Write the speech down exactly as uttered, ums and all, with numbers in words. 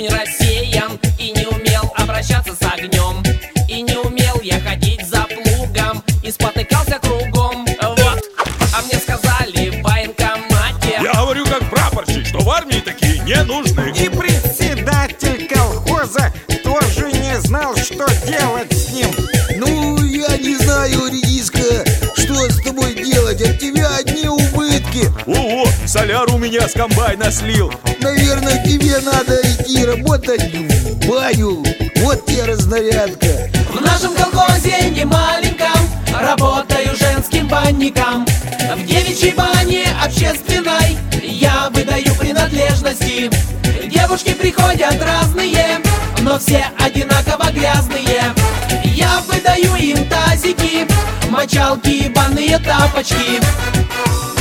очень рассеян и не умел обращаться с огнем. И не умел я ходить за плугом и спотыкался кругом. Вот, а мне сказали в военкомате: я говорю как прапорщик, что в армии такие не нужны. И председатель колхоза тоже не знал, что делать с ним. Ну, я не знаю, редиска, что с тобой делать, от тебя одни убытки. Ого, соляр у меня с комбайна слил. Наверное, тебе надо идти работать в баню. Вот тебе разнарядка. в нашем колхозе не маленьком работаю женским банником. В девичьей бане общественной я выдаю принадлежности. Девушки приходят разные, но все одинаково грязные. Я выдаю им тазики, мочалки, банные тапочки.